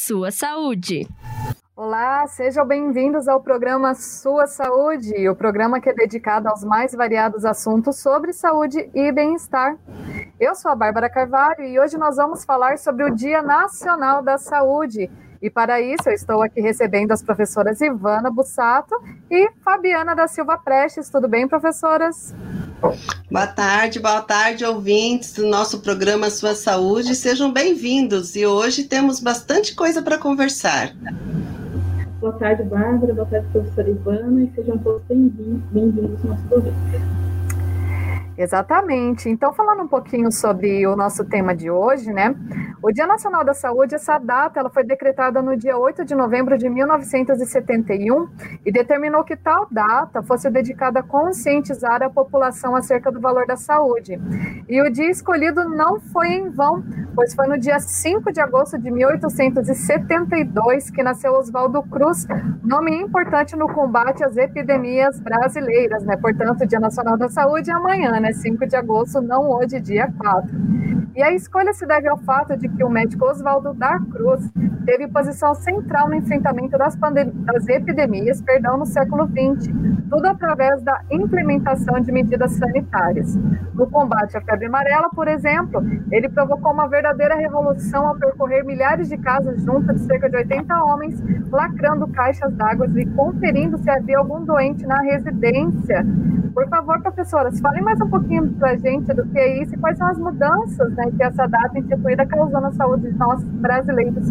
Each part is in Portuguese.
sua saúde. Olá, sejam bem-vindos ao programa Sua Saúde, o programa que é dedicado aos mais variados assuntos sobre saúde e bem-estar. Eu sou a Bárbara Carvalho e hoje nós vamos falar sobre o Dia Nacional da Saúde. E para isso eu estou aqui recebendo as professoras Ivana Bussato e Fabiana da Silva Prestes. Tudo bem, professoras? Boa tarde, ouvintes do nosso programa Sua Saúde. Sejam bem-vindos e hoje temos bastante coisa para conversar. Boa tarde, Bárbara. Boa tarde, professora Ivana. E sejam todos bem-vindos ao nosso programa. Exatamente. Então, falando um pouquinho sobre o nosso tema de hoje, né? O Dia Nacional da Saúde, essa data, ela foi decretada no dia 8 de novembro de 1971 e determinou que tal data fosse dedicada a conscientizar a população acerca do valor da saúde. E o dia escolhido não foi em vão, pois foi no dia 5 de agosto de 1872 que nasceu Oswaldo Cruz, nome importante no combate às epidemias brasileiras, né? Portanto, o Dia Nacional da Saúde é amanhã, né? 5 de agosto, não hoje, dia 4. E a escolha se deve ao fato de que o médico Oswaldo da Cruz teve posição central no enfrentamento das epidemias no século XX, tudo através da implementação de medidas sanitárias. No combate à febre amarela, por exemplo, ele provocou uma verdadeira revolução ao percorrer milhares de casas junto de cerca de 80 homens, lacrando caixas d'água e conferindo se havia algum doente na residência. Por favor, professoras, falem mais um pouquinho para a gente do que é isso e quais são as mudanças, né, que essa data instituída causou na saúde de nós brasileiros.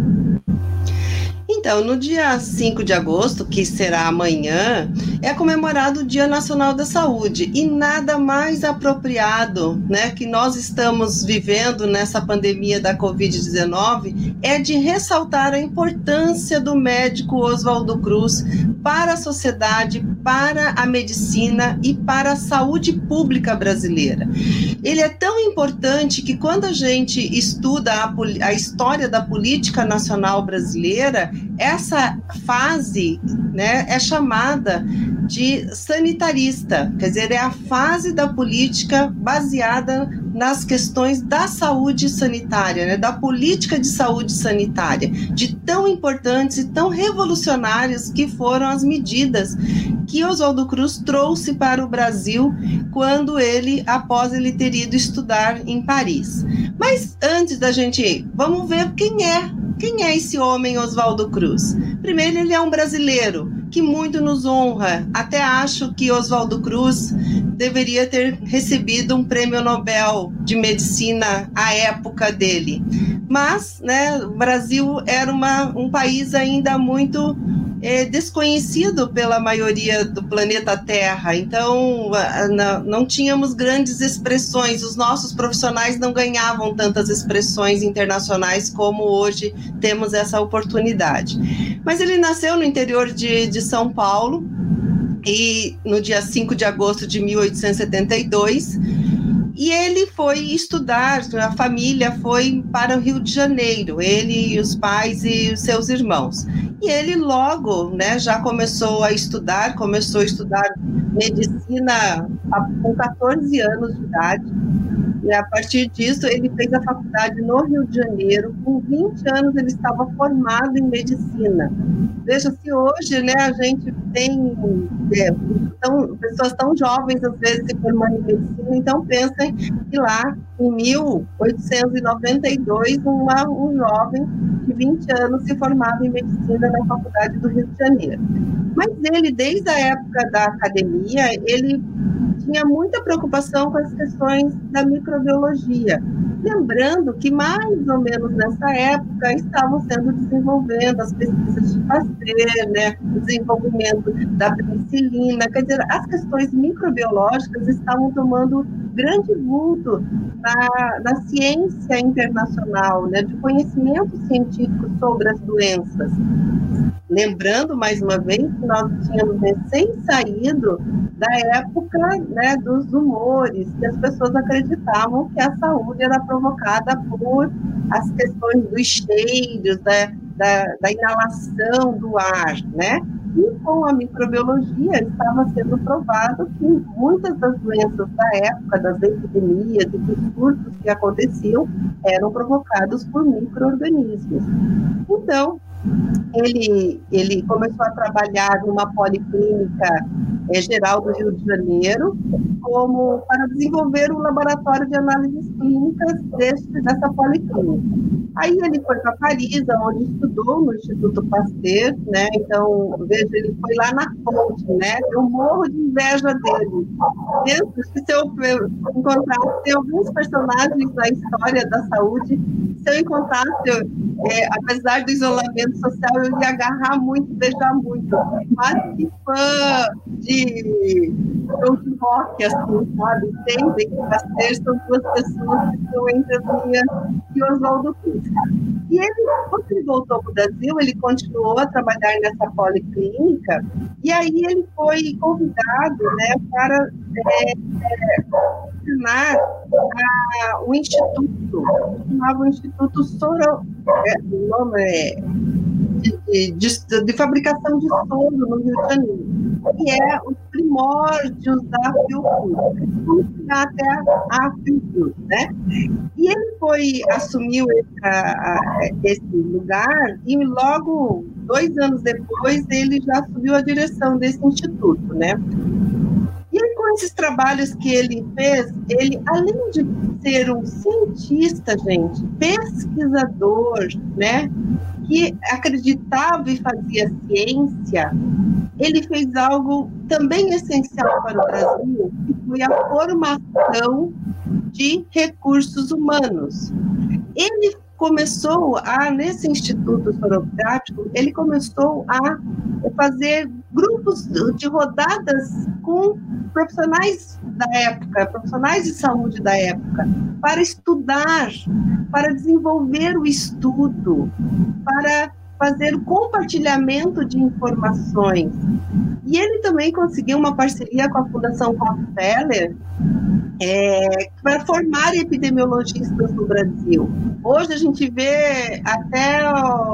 Então, no dia 5 de agosto, que será amanhã, é comemorado o Dia Nacional da Saúde e nada mais apropriado, né, que nós estamos vivendo nessa pandemia da Covid-19 é de ressaltar a importância do médico Oswaldo Cruz para a sociedade, para a medicina e para a saúde pública brasileira. Ele é tão importante que quando a gente estuda a história da política nacional brasileira, essa fase, né, é chamada de sanitarista, quer dizer, é a fase da política baseada nas questões da saúde sanitária, né, da política de saúde sanitária, de tão importantes e tão revolucionárias que foram as medidas que Oswaldo Cruz trouxe para o Brasil quando após ele ter ido estudar em Paris. Mas antes da gente ir, vamos ver quem é esse homem Oswaldo Cruz. Primeiro, ele é um brasileiro que muito nos honra. Até acho que Oswaldo Cruz deveria ter recebido um prêmio Nobel de Medicina à época dele. Mas, né, o Brasil era um país ainda muito desconhecido pela maioria do planeta Terra, então não tínhamos grandes expressões, os nossos profissionais não ganhavam tantas expressões internacionais como hoje temos essa oportunidade. Mas ele nasceu no interior de São Paulo, e no dia 5 de agosto de 1872, e ele foi estudar, a família foi para o Rio de Janeiro, ele e os pais e os seus irmãos. E ele logo, né, já começou a estudar medicina com 14 anos de idade. E a partir disso, ele fez a faculdade no Rio de Janeiro. Com 20 anos, ele estava formado em medicina. Veja, se hoje, né, a gente tem pessoas tão jovens, às vezes, se formando em medicina, então pensem que lá, em 1892, um jovem de 20 anos se formava em medicina na faculdade do Rio de Janeiro. Mas ele, desde a época da academia, ele tinha muita preocupação com as questões da microbiologia. Lembrando que, mais ou menos nessa época, estavam sendo desenvolvendo as pesquisas de Pasteur, né, o desenvolvimento da penicilina, quer dizer, as questões microbiológicas estavam tomando grande vulto na ciência internacional, né, de conhecimento científico sobre as doenças. Lembrando, mais uma vez, que nós tínhamos recém-saído da época, né, dos humores, que as pessoas acreditavam que a saúde era provocada por as questões dos cheiros, da inalação do ar, né? E com a microbiologia estava sendo provado que muitas das doenças da época, das epidemias e dos surtos que aconteciam, eram provocados por micro-organismos. Então, ele começou a trabalhar numa policlínica geral do Rio de Janeiro, para desenvolver um laboratório de análises clínicas dessa policlínica. Aí ele foi para Paris, onde estudou no Instituto Pasteur, né? Então, veja, ele foi lá na fonte, né? Eu morro de inveja dele. Penso que se eu encontrasse alguns personagens da história da saúde, se eu encontrasse, apesar do isolamento social, eu ia agarrar muito, beijar muito. Quase que fã de Don Quixote, assim, sabe? Entendem que Pasteur são duas pessoas que estão entre as minhas e Oswaldo Cruz. E ele, quando ele voltou para o Brasil, ele continuou a trabalhar nessa policlínica, e aí ele foi convidado, né, para ensinar o Instituto, chamava o Instituto o nome de fabricação de soro no Rio de Janeiro, que é os primórdios da Fiocruz. Vamos chegar até a Fiocruz, né? E ele assumiu esse lugar, e logo 2 anos depois ele já assumiu a direção desse instituto, né? E aí, com esses trabalhos que ele fez, ele, além de ser um cientista, gente, pesquisador, né, que acreditava e fazia ciência, ele fez algo também essencial para o Brasil, que foi a formação de recursos humanos. Ele começou nesse Instituto Soroprático, ele começou a fazer grupos de rodadas com profissionais da época, profissionais de saúde da época, para estudar, para desenvolver o estudo, para fazer o compartilhamento de informações. E ele também conseguiu uma parceria com a Fundação Rockefeller para formar epidemiologistas no Brasil. Hoje a gente vê até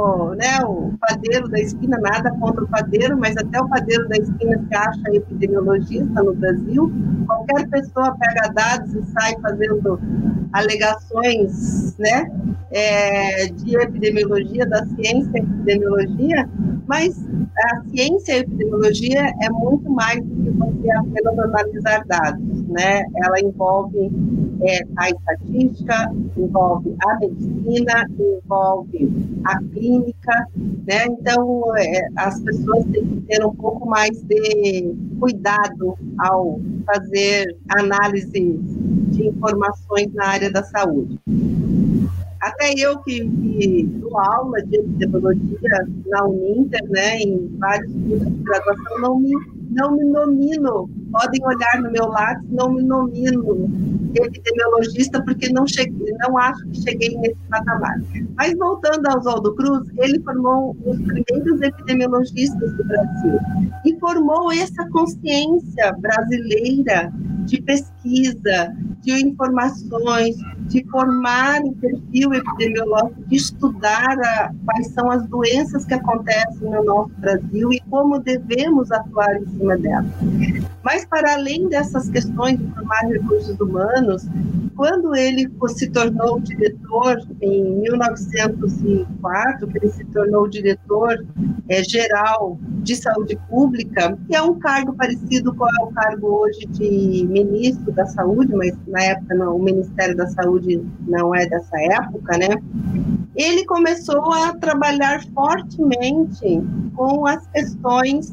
o padeiro da esquina, nada contra o padeiro, mas até o padeiro da esquina se acha epidemiologista no Brasil. Qualquer pessoa pega dados e sai fazendo alegações, né, de epidemiologia, da ciência e epidemiologia, mas a ciência e a epidemiologia é muito mais do que você apenas analisar dados, né? Ela envolve a estatística, envolve a medicina, envolve a clínica, né? Então, as pessoas têm que ter um pouco mais de cuidado ao fazer análise de informações na área da saúde. Até eu que dou aula de epidemiologia na Uninter, né, em vários cursos de graduação, não me nomino, podem olhar no meu lápis, não me nomino epidemiologista, porque não acho que cheguei nesse patamar. Mas voltando ao Oswaldo Cruz, ele formou os primeiros epidemiologistas do Brasil e formou essa consciência brasileira de pesquisa, de informações, de formar um perfil epidemiológico, de estudar quais são as doenças que acontecem no nosso Brasil e como devemos atuar em cima delas. Mas, para além dessas questões de formar recursos humanos, quando ele se tornou diretor, em 1904, que ele se tornou diretor geral de saúde pública, que é um cargo parecido com o cargo hoje de ministro da saúde, mas na época não, o Ministério da Saúde não é dessa época, né? Ele começou a trabalhar fortemente com as questões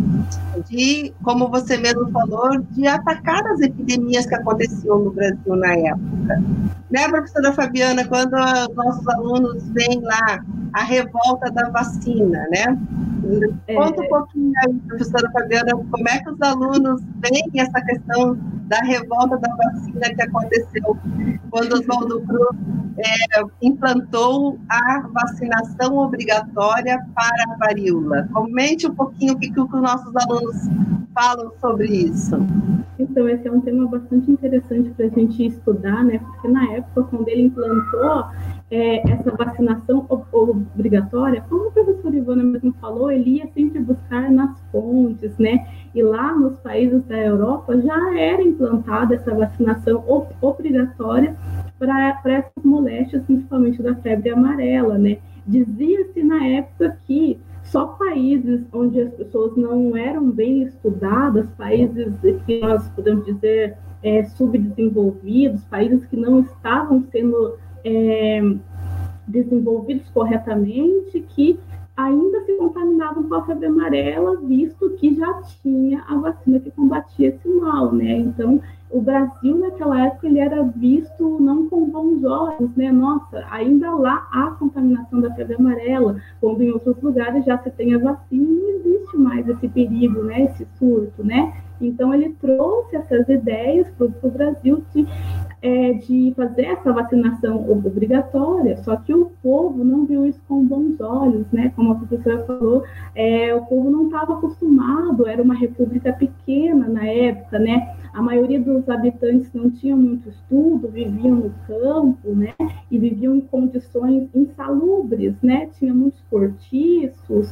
de, como você mesmo falou, de atacar as epidemias que aconteciam no Brasil na época. Né, professora Fabiana, quando os nossos alunos veem lá a revolta da vacina, né? Conta um pouquinho aí, professora Fabiana, como é que os alunos veem essa questão da revolta da vacina que aconteceu quando Oswaldo Cruz implantou a vacinação obrigatória para a varíola. Comente um pouquinho o que os nossos alunos falam sobre isso. Então, esse é um tema bastante interessante para a gente estudar, né? Porque na época, quando ele implantou essa vacinação obrigatória, como o professor Ivana mesmo falou, ele ia sempre buscar nas fontes, né? E lá nos países da Europa já era implantada essa vacinação obrigatória para essas moléstias, principalmente da febre amarela, né? Dizia-se na época que só países onde as pessoas não eram bem estudadas, países que nós podemos dizer subdesenvolvidos, países que não estavam sendo desenvolvidos corretamente, que ainda se contaminavam com a febre amarela, visto que já tinha a vacina que combatia esse mal, né? Então, o Brasil, naquela época, ele era visto não com bons olhos, né? Nossa, ainda lá há contaminação da febre amarela, quando em outros lugares já se tem a vacina e não existe mais esse perigo, né? Esse surto, né? Então, ele trouxe essas ideias para o Brasil de fazer essa vacinação obrigatória, só que o povo não viu isso com bons olhos, né? Como a professora falou, o povo não estava acostumado, era uma república pequena na época, né? A maioria dos habitantes não tinha muito estudo, viviam no campo, né? E viviam em condições insalubres, né? Tinha muitos cortiços,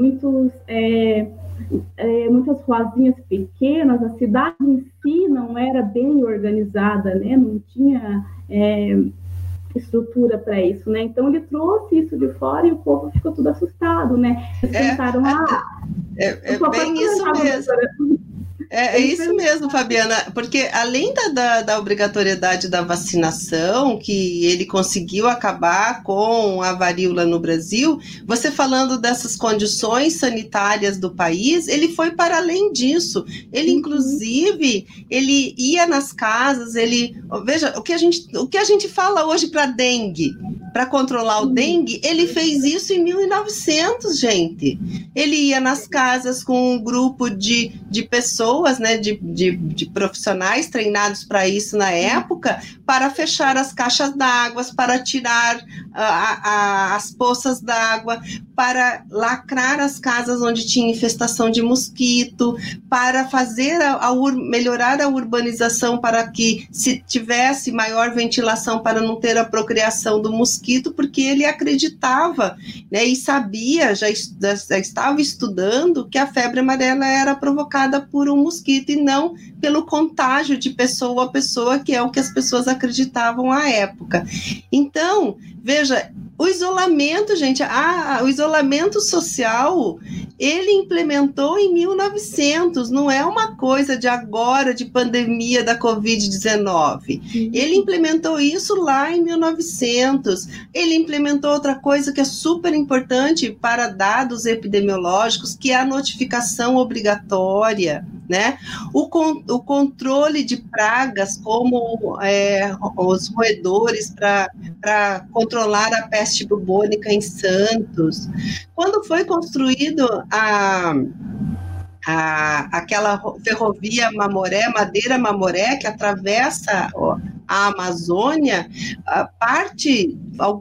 muitas ruazinhas pequenas, a cidade em si não era bem organizada, né? Não tinha estrutura para isso, né? Então ele trouxe isso de fora e o povo ficou tudo assustado, né? Eles pensaram, bem isso mesmo. É isso mesmo, Fabiana, porque além da obrigatoriedade da vacinação, que ele conseguiu acabar com a varíola no Brasil, você falando dessas condições sanitárias do país, ele foi para além disso. Ele, inclusive, ele ia nas casas, veja, o que a gente fala hoje para dengue, para controlar o dengue, ele fez isso em 1900, gente. Ele ia nas casas com um grupo de pessoas, né, de profissionais treinados para isso na época, para fechar as caixas d'água, para tirar as poças d'água, para lacrar as casas onde tinha infestação de mosquito, para fazer melhorar a urbanização para que se tivesse maior ventilação para não ter a procriação do mosquito, porque ele acreditava, né, e sabia, já estava estudando que a febre amarela era provocada por um mosquito e não pelo contágio de pessoa a pessoa, que é o que as pessoas acreditavam à época. Então, veja, o isolamento, gente, o isolamento social, ele implementou em 1900, não é uma coisa de agora, de pandemia da Covid-19. Ele implementou isso lá em 1900. Ele implementou outra coisa que é super importante para dados epidemiológicos, que é a notificação obrigatória, né? O controle de pragas, como os roedores, para controlar a peste bubônica em Santos. Quando foi construído aquela ferrovia Madeira Mamoré, que atravessa a Amazônia, parte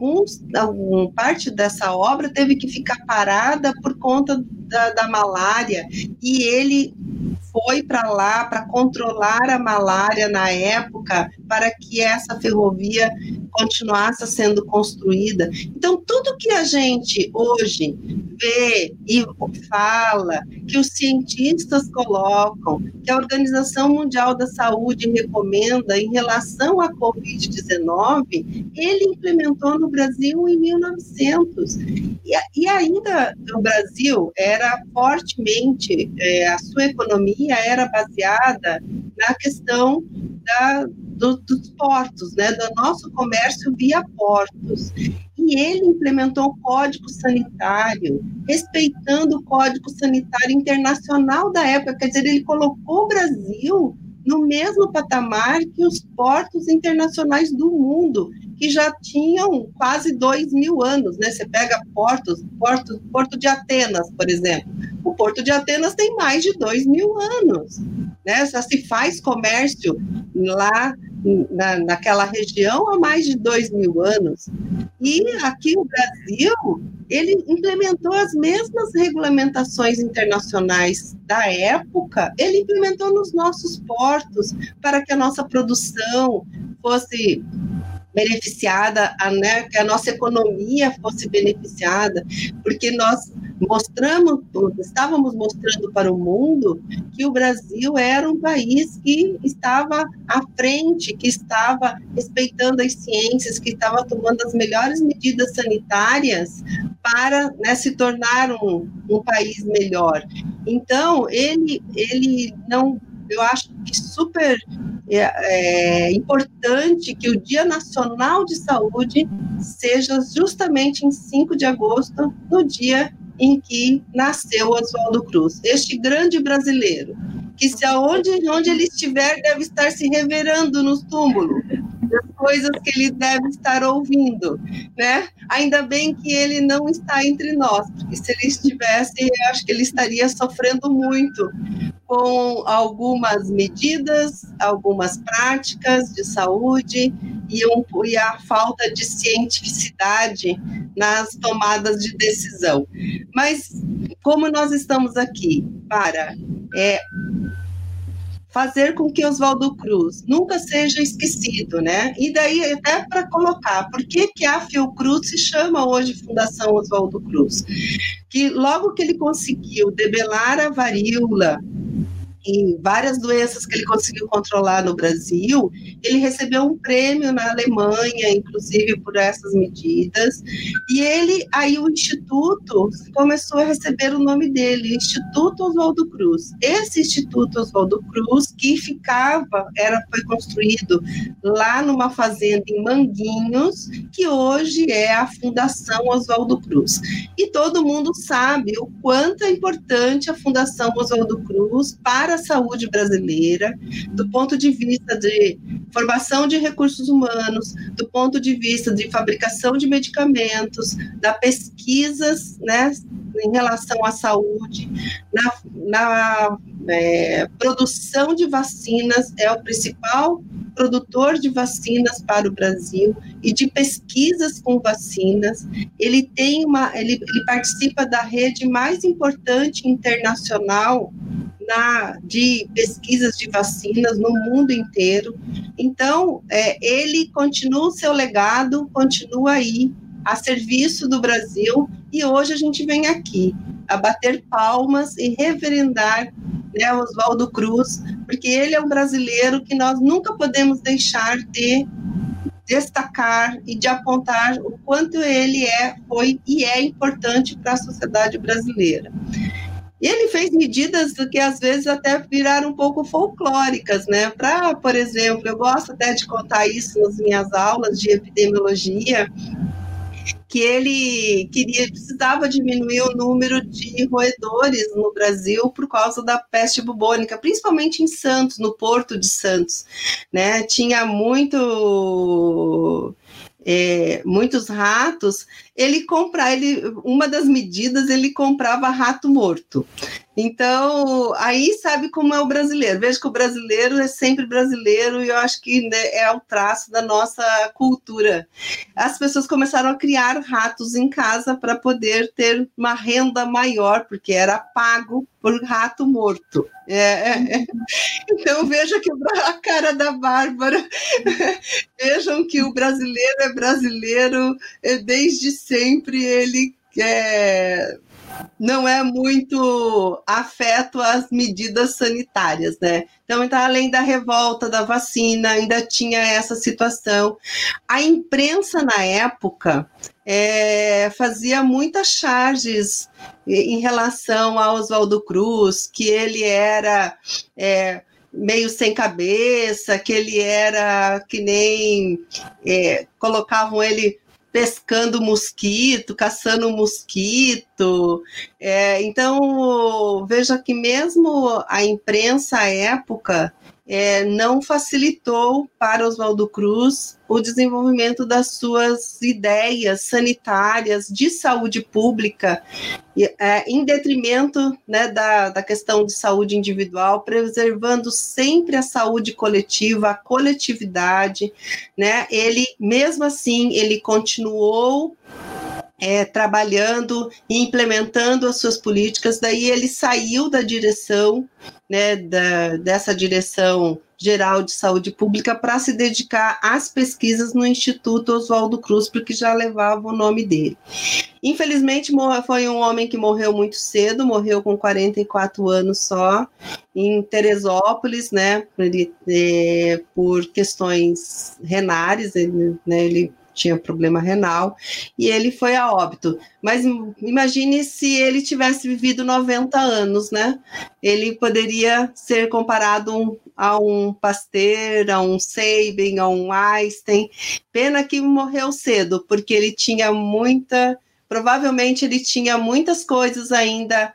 dessa obra teve que ficar parada por conta da malária, e ele foi para lá para controlar a malária na época, para que essa ferrovia continuasse sendo construída. Então, tudo que a gente hoje vê e fala, que os cientistas colocam, que a Organização Mundial da Saúde recomenda em relação à Covid-19, ele implementou no Brasil em 1900. E ainda no Brasil era fortemente, a sua economia era baseada na questão dos portos, né, do nosso comércio via portos. E ele implementou um código sanitário, respeitando o código sanitário internacional da época, quer dizer, ele colocou o Brasil no mesmo patamar que os portos internacionais do mundo, que já tinham quase 2.000 anos, né? Você pega Porto de Atenas, por exemplo. O Porto de Atenas tem mais de 2.000 anos, né? Já se faz comércio lá naquela região há mais de 2.000 anos. E aqui o Brasil, ele implementou as mesmas regulamentações internacionais da época, ele implementou nos nossos portos, para que a nossa produção fosse beneficiada, né, que a nossa economia fosse beneficiada, porque nós estávamos mostrando para o mundo que o Brasil era um país que estava à frente, que estava respeitando as ciências, que estava tomando as melhores medidas sanitárias para, né, se tornar um país melhor. Então, ele não... Eu acho que super importante que o Dia Nacional de Saúde seja justamente em 5 de agosto, no dia em que nasceu Oswaldo Cruz, este grande brasileiro, que se onde ele estiver deve estar se reverando nos túmulos, das coisas que ele deve estar ouvindo, né? Ainda bem que ele não está entre nós, porque se ele estivesse, eu acho que ele estaria sofrendo muito com algumas medidas, algumas práticas de saúde e a falta de cientificidade nas tomadas de decisão. Mas como nós estamos aqui para fazer com que Oswaldo Cruz nunca seja esquecido, né? E daí até para colocar, por que a Fiocruz se chama hoje Fundação Oswaldo Cruz? Que logo que ele conseguiu debelar a varíola e várias doenças que ele conseguiu controlar no Brasil, ele recebeu um prêmio na Alemanha, inclusive por essas medidas, e aí o Instituto começou a receber o nome dele, Instituto Oswaldo Cruz. Esse Instituto Oswaldo Cruz, que foi construído lá numa fazenda em Manguinhos, que hoje é a Fundação Oswaldo Cruz. E todo mundo sabe o quanto é importante a Fundação Oswaldo Cruz para a saúde brasileira, do ponto de vista de formação de recursos humanos, do ponto de vista de fabricação de medicamentos, da pesquisas, né, em relação à saúde, na produção de vacinas, é o principal produtor de vacinas para o Brasil e de pesquisas com vacinas. Ele participa da rede mais importante internacional de pesquisas de vacinas no mundo inteiro. Então, ele continua o seu legado, continua aí a serviço do Brasil, e hoje a gente vem aqui a bater palmas e reverendar, né, Oswaldo Cruz, porque ele é um brasileiro que nós nunca podemos deixar de destacar e de apontar o quanto ele foi e é importante para a sociedade brasileira. E ele fez medidas que às vezes até viraram um pouco folclóricas, né? Por exemplo, eu gosto até de contar isso nas minhas aulas de epidemiologia, que ele precisava diminuir o número de roedores no Brasil por causa da peste bubônica, principalmente em Santos, no Porto de Santos, né? Tinha muitos ratos. Uma das medidas, ele comprava rato morto. Então, aí sabe como é o brasileiro. Veja que o brasileiro é sempre brasileiro, e eu acho que, né, é o traço da nossa cultura. As pessoas começaram a criar ratos em casa para poder ter uma renda maior, porque era pago por rato morto. Então, veja que a cara da Bárbara. Vejam que o brasileiro é brasileiro, desde sempre ele não é muito afeto às medidas sanitárias, né? Então, além da revolta da vacina, ainda tinha essa situação. A imprensa, na época, fazia muitas charges em relação a Oswaldo Cruz, que ele era meio sem cabeça, que ele era que nem... colocavam ele pescando mosquito, caçando mosquito. Então, veja que mesmo a imprensa à época não facilitou para Oswaldo Cruz o desenvolvimento das suas ideias sanitárias de saúde pública, em detrimento, né, da questão de saúde individual, preservando sempre a saúde coletiva, a coletividade, né? Ele, mesmo assim, ele continuou trabalhando e implementando as suas políticas. Daí ele saiu da direção, né, dessa direção geral de saúde pública para se dedicar às pesquisas no Instituto Oswaldo Cruz, porque já levava o nome dele. Infelizmente, foi um homem que morreu muito cedo, morreu com 44 anos só, em Teresópolis, né, por questões renais, ele tinha problema renal, e ele foi a óbito. Mas imagine se ele tivesse vivido 90 anos, né? Ele poderia ser comparado a um Pasteur, a um Sabin, a um Einstein. Pena que morreu cedo, porque ele tinha provavelmente ele tinha muitas coisas ainda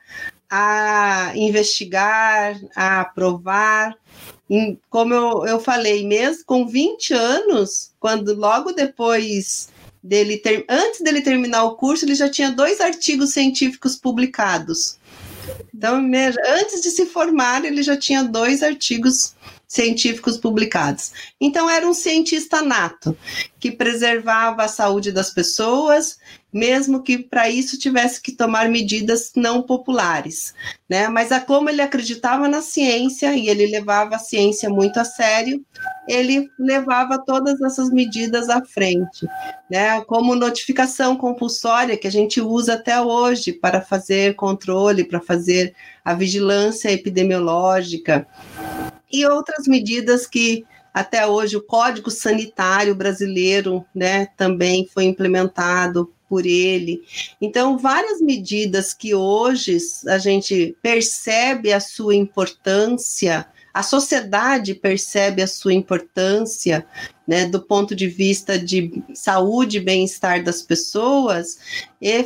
a investigar, a aprovar. Como eu falei, mesmo com 20 anos, quando logo depois antes dele terminar o curso, ele já tinha 2 artigos científicos publicados. Então, antes de se formar, ele já tinha 2 artigos científicos publicados. Então, era um cientista nato, que preservava a saúde das pessoas, mesmo que para isso tivesse que tomar medidas não populares, né? Mas como ele acreditava na ciência e ele levava a ciência muito a sério, ele levava todas essas medidas à frente, né? Como notificação compulsória, que a gente usa até hoje para fazer controle, para fazer a vigilância epidemiológica, e outras medidas que até hoje o Código Sanitário Brasileiro, né, também foi implementado por ele. Então, várias medidas que hoje a gente percebe a sua importância, a sociedade percebe a sua importância, né, do ponto de vista de saúde e bem-estar das pessoas, e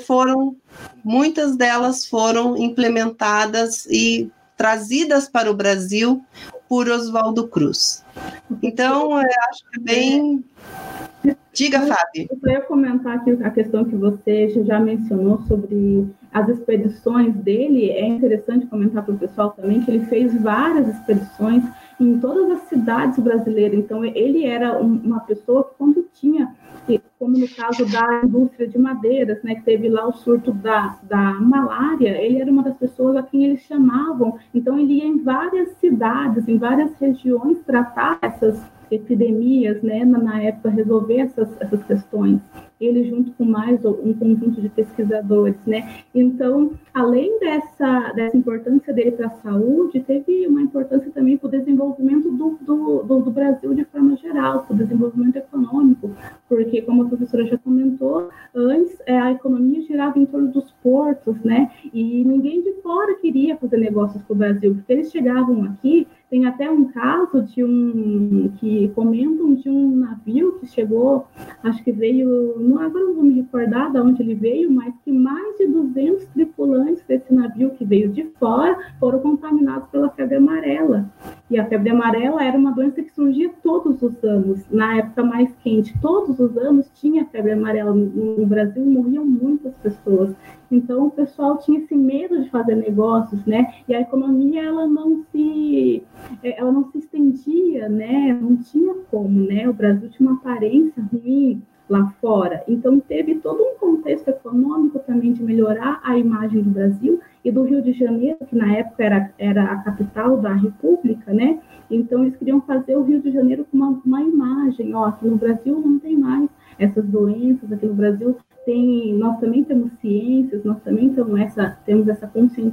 muitas delas foram implementadas e trazidas para o Brasil por Oswaldo Cruz. Então, eu acho que é bem... Diga, Fábio. Eu ia comentar aqui a questão que você já mencionou sobre as expedições dele. É interessante comentar para o pessoal também que ele fez várias expedições em todas as cidades brasileiras. Então, ele era uma pessoa que, quando tinha, como no caso da indústria de madeiras, né, que teve lá o surto da malária, ele era uma das pessoas a quem eles chamavam. Então, ele ia em várias cidades, em várias regiões, tratar essas epidemias, né, na época, resolver essas questões. Ele junto com mais um conjunto de pesquisadores, né? Então, além dessa importância dele para a saúde, teve uma importância também para o desenvolvimento do Brasil de forma geral, para o desenvolvimento econômico, porque, como a professora já comentou, antes a economia girava em torno dos portos, né? E ninguém de fora queria fazer negócios com o Brasil, porque eles chegavam aqui. Tem até um caso que comentam de um navio que chegou, acho que veio, agora não vou me recordar de onde ele veio, mas que mais de 200 tripulantes desse navio que veio de fora foram contaminados pela febre amarela. E a febre amarela era uma doença que surgia todos os anos, na época mais quente. Todos os anos tinha febre amarela no Brasil e morriam muitas pessoas. Então, o pessoal tinha esse medo de fazer negócios, né? E a economia, ela não se estendia, né? Não tinha como, né? O Brasil tinha uma aparência ruim lá fora. Então, teve todo um contexto econômico também de melhorar a imagem do Brasil e do Rio de Janeiro, que na época era a capital da República, né? Então, eles queriam fazer o Rio de Janeiro com uma imagem. Ó, aqui no Brasil não tem mais essas doenças, aqui no Brasil nós também temos ciências, nós também temos essa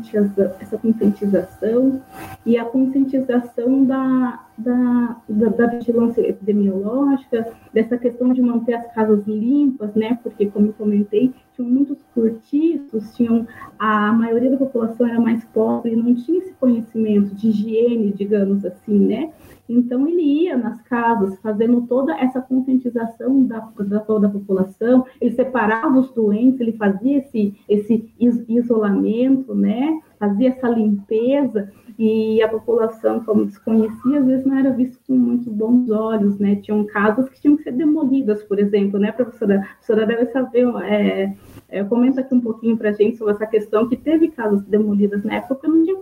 conscientização e a conscientização da vigilância epidemiológica, dessa questão de manter as casas limpas, né? Porque, como eu comentei, tinham muitos cortiços, a maioria da população era mais pobre, não tinha esse conhecimento de higiene, digamos assim, né? Então, ele ia nas casas, fazendo toda essa conscientização da toda a população, ele separava os doentes, ele fazia esse isolamento, né? Fazia essa limpeza, e a população, como desconhecia, às vezes não era visto com muitos bons olhos, né? Tinham casas que tinham que ser demolidas, por exemplo, né, professora? A professora deve saber, comenta aqui um pouquinho para a gente sobre essa questão, que teve casas demolidas na época porque não tinha condições.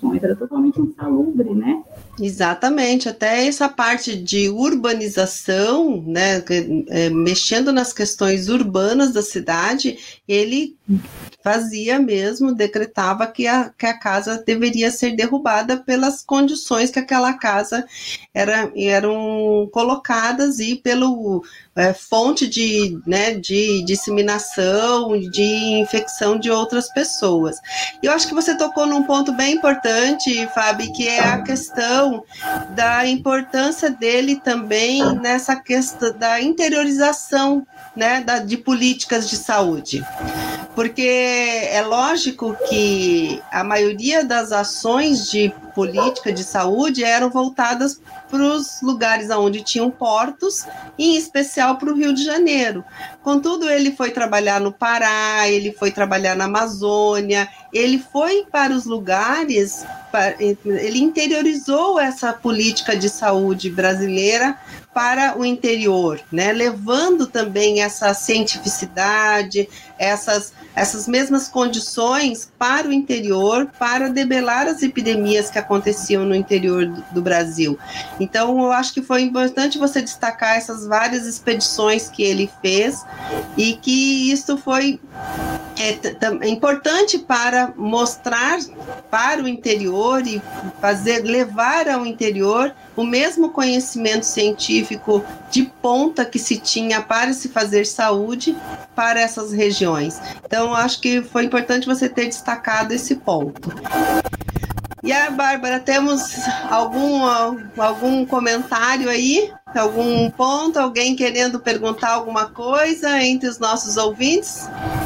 condições, era totalmente insalubre, né? Exatamente, até essa parte de urbanização, né, mexendo nas questões urbanas da cidade, ele fazia mesmo, decretava que a casa deveria ser derrubada pelas condições que aquela casa eram colocadas e pelo fonte de disseminação, de infecção de outras pessoas. E eu acho que você tocou num ponto bem importante, Fábio, que é a questão da importância dele também nessa questão da interiorização, né, de políticas de saúde. Porque é lógico que a maioria das ações de política de saúde eram voltadas para os lugares onde tinham portos, em especial para o Rio de Janeiro. Contudo, ele foi trabalhar no Pará, ele foi trabalhar na Amazônia, ele foi para os lugares, ele interiorizou essa política de saúde brasileira para o interior, né? Levando também essa cientificidade, essas mesmas condições para o interior, para debelar as epidemias que aconteciam no interior do Brasil. Então, eu acho que foi importante você destacar essas várias expedições que ele fez e que isso foi importante para mostrar para o interior e levar ao interior o mesmo conhecimento científico de ponta que se tinha para se fazer saúde para essas regiões. Então, acho que foi importante você ter destacado esse ponto. E a Bárbara, temos algum comentário aí? Algum ponto? Alguém querendo perguntar alguma coisa entre os nossos ouvintes?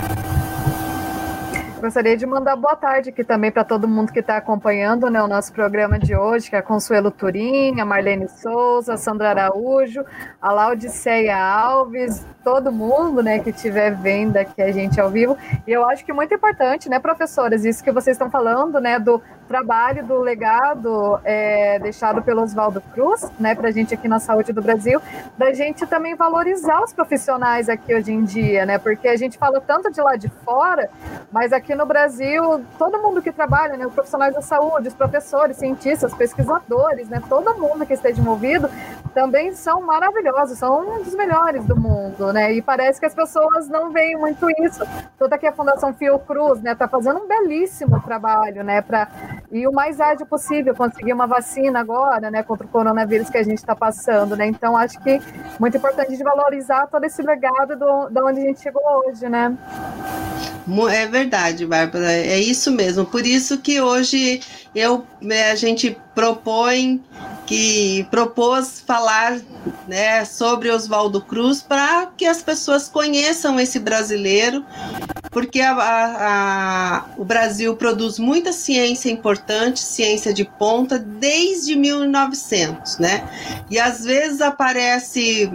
Gostaria de mandar boa tarde aqui também para todo mundo que está acompanhando, né, o nosso programa de hoje, que é a Consuelo Turim, a Marlene Souza, a Sandra Araújo, a Laudiceia Alves, todo mundo, né, que estiver vendo aqui a gente ao vivo. E eu acho que é muito importante, né, professoras, isso que vocês estão falando, né, do trabalho, do legado deixado pelo Oswaldo Cruz, né, para a gente aqui na Saúde do Brasil, da gente também valorizar os profissionais aqui hoje em dia, né, porque a gente fala tanto de lá de fora, mas aqui no Brasil, todo mundo que trabalha, né, os profissionais da saúde, os professores, cientistas, pesquisadores, né, todo mundo que esteja envolvido, também são maravilhosos, são um dos melhores do mundo, né, e parece que as pessoas não veem muito isso. Toda aqui a Fundação Fiocruz, né, está fazendo um belíssimo trabalho, né, e o mais ágil possível, conseguir uma vacina agora, né, contra o coronavírus que a gente está passando, né, então acho que muito importante de valorizar todo esse legado de onde a gente chegou hoje, né. É verdade, Bárbara, é isso mesmo. Por isso que hoje a gente propôs falar, né, sobre Oswaldo Cruz para que as pessoas conheçam esse brasileiro, porque o Brasil produz muita ciência importante, ciência de ponta, desde 1900, né? E às vezes aparece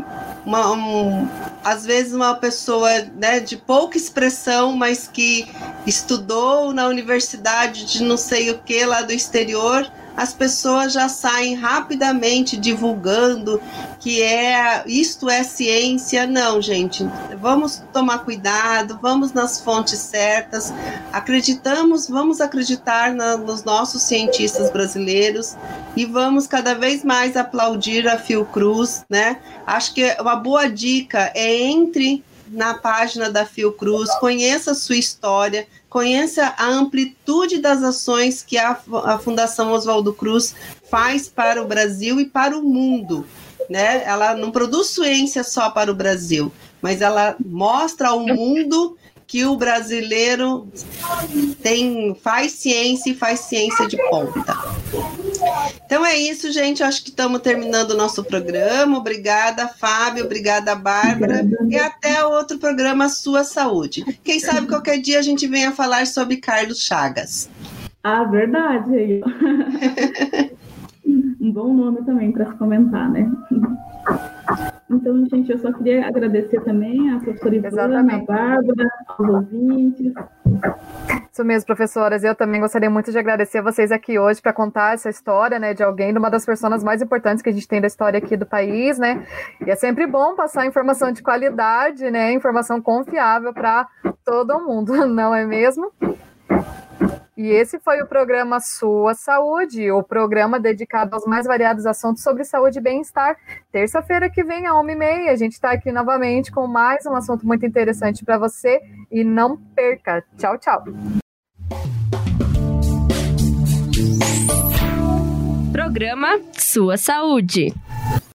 uma pessoa, né, de pouca expressão, mas que estudou na universidade de não sei o que lá do exterior, as pessoas já saem rapidamente divulgando que isto é ciência. Não, gente, vamos tomar cuidado, vamos nas fontes certas, vamos acreditar nos nossos cientistas brasileiros e vamos cada vez mais aplaudir a Fiocruz, né? Acho que uma boa dica entre na página da Fiocruz, conheça a sua história, conheça a amplitude das ações que a Fundação Oswaldo Cruz faz para o Brasil e para o mundo, né? Ela não produz ciência só para o Brasil, mas ela mostra ao mundo que o brasileiro faz ciência e faz ciência de ponta. Então é isso, gente. Acho que estamos terminando o nosso programa. Obrigada, Fábio. Obrigada, Bárbara. E até outro programa Sua Saúde. Quem sabe qualquer dia a gente venha falar sobre Carlos Chagas. Ah, verdade. Um bom nome também para se comentar, né? Então, gente, eu só queria agradecer também a professora Ivana, a Bárbara, aos ouvintes. Isso mesmo, professoras. Eu também gostaria muito de agradecer a vocês aqui hoje para contar essa história, né, de alguém, de uma das pessoas mais importantes que a gente tem da história aqui do país, né? E é sempre bom passar informação de qualidade, né, informação confiável para todo mundo, não é mesmo? E esse foi o programa Sua Saúde, o programa dedicado aos mais variados assuntos sobre saúde e bem-estar. Terça-feira que vem, às 13h30, a gente está aqui novamente com mais um assunto muito interessante para você. E não perca. Tchau, tchau. Programa Sua Saúde.